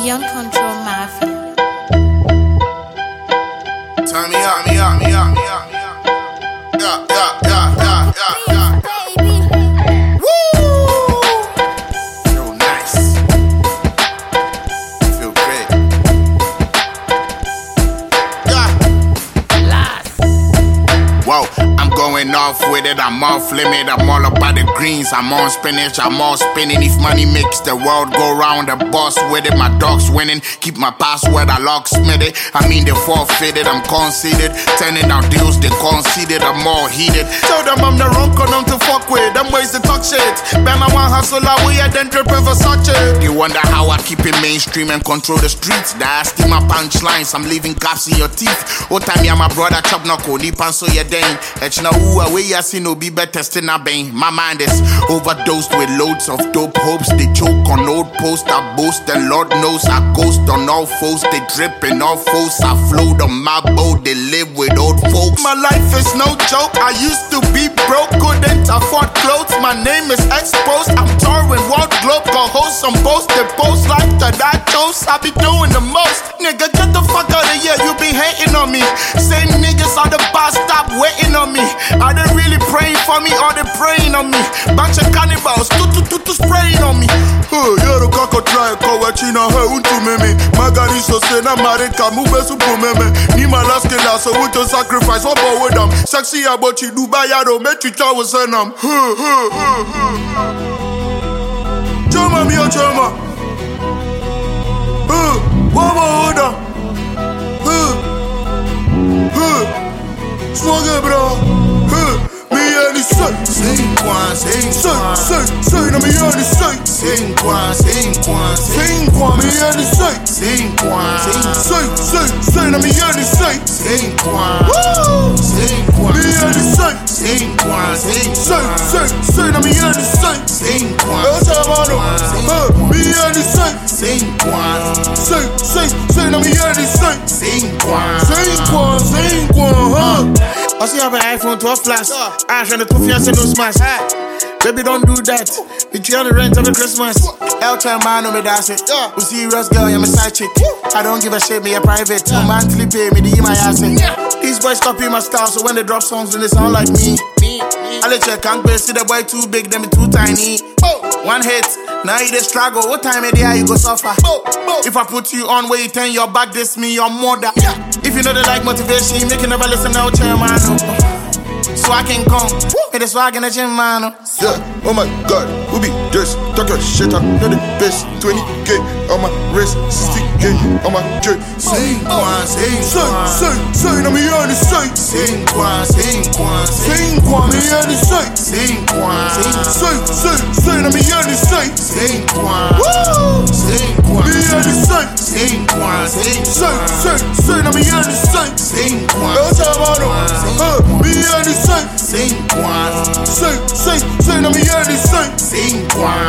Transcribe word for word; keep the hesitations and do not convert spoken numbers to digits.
Beyond Control Mafia. Turn me up, me up, me up, me up, me up. Yeah, yeah, yeah, yeah, yeah, yeah. Woo! Feel nice. Feel great. Yeah. Last. Whoa, I'm going off with it. I'm off limit. I'm all about the greens. I'm on spinach. I'm all spinning. If money makes the world go round, the boss with it. My dog's winning. Keep my password. I locksmith it. I mean they forfeited. I'm conceited. Turning down deals. They conceded. I'm more heated. Tell them I'm the wrong condom to fuck with. Them ways to talk shit. Bam, I want hustle away and then drip for such it. You wonder how I keep it mainstream and control the streets. That's my punchlines. I'm leaving gaps in your teeth. Oh time yeah, my brother chop no koni pan so you dang. It's now who away I see no be better testing a bang. My mind is overdosed with loads of dope hopes. They choke on old posts. I boast and Lord knows I ghost on all foes. They dripping off foes. I float on my boat. They live with old folks. My life is no joke. I used to be broke, couldn't afford clothes. My name is exposed. I'm touring world globe. Got hosts on post. They post like that I chose. I be doing the most. Nigga, get the fuck out of here. You be hating on me. Same niggas on the bus stop waiting on me. Are they really praying for me or they praying on me? Bunch of cannibals, tu tu tu tu spraying on me. Hey, yero kako try ko wachina he untu meme. Magari so say na mareka mube supu meme. Ni malaske la so we to sacrifice what about with them. Sexy about you Dubai yaro met you tell was in them. Hey, hey, hey, hey. Chama mi o chama. Hey, what about them? Hey, hey. Swagger bro. Hey. Say, Sing quan, sing say, quan, say, say, na me hear the say. sing quan, sing quan, Sing kwa me hear the say. sing quan, Say, say, say, na me hear the say. sing quan, Woo! sing quan, Me hear the say. sing quan, sing Say, say, say, na me hear the say. sing quan, That's how I know. Hey, me hear the say. sing quan, Say, say, say, na me hear the say. sing quan. Sing kwa, sing kwa, huh? I see have an iPhone twelve Plus. I trying to two fiance no smash. Baby, don't do that. We try the rent every Christmas. El man on me that's it. We serious girl, I'm a side chick. I don't give a shit, me a private. No monthly pay me, the my ass. These boys copy my style, so when they drop songs, then they sound like me. I let you can't pay, see the boy too big, them too tiny. One hit, now you they struggle. What time of the year you go suffer? If I put you on where you turn your back, this me your mother. If you know they like motivation, make you never listen to chairman. So I can come, it is swag in the gym, man. Yeah, oh my god, who be just talk your shit up, know the best. twenty K on my wrist, sixty K on my drip. Sing quan, sing Say, quan, say, say, na me hear the say. sing quan, sing quan, Sing kwa me hear the say. sing quan, Say, say, say, na me hear the say. sing quan, Woo! sing Me quan, hear the say. sing quan, sing Say, say, say, na me hear the say. sing quan, That's how I know. Hey, me hear the say. sing quan, Say, say, say, na me hear the say. sing quan.